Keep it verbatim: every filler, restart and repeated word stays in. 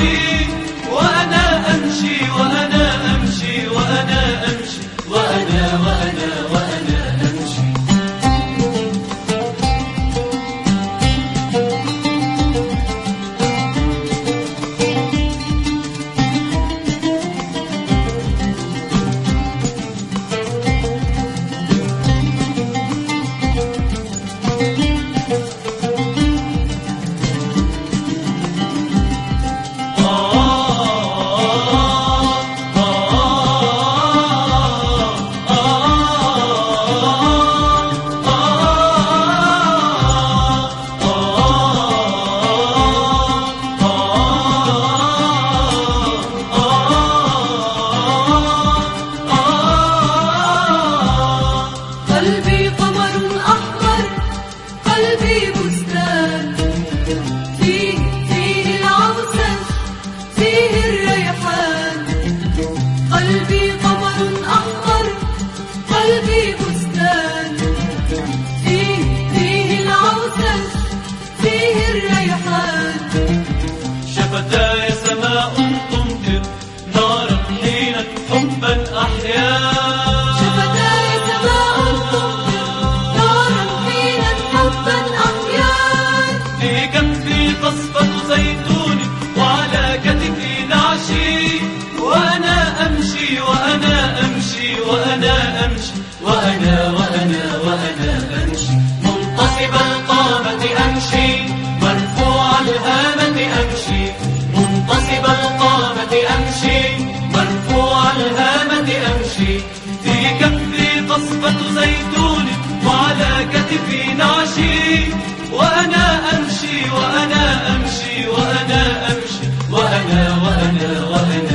نعشي وأنا أمشي وأنا أمشي وأنا أمشي وأنا وأنا وأنا أمشي. قلبي قمر أحمر، قلبي بستان، فيه فيه العسل، فيه الريحان. قلبي قمر أحمر، قلبي بستان، فيه فيه العسل، فيه الريحان. شفتاي سماء تمطر نارا حين حبا أحيا. قصبة زيتون وعلى كتفي نعشي وأنا أمشي وأنا أمشي وأنا أمشي وأنا وأنا وأنا أمشي. منتصب القامة أمشي مرفوع الهامة أمشي. منتصب القامة أمشي مرفوع الهامة أمشي. في كفي قصبة زيتون وعلى كتفي نعشي وأنا أمشي وأنا أمشي وأنا أمشي وأنا وأنا وأنا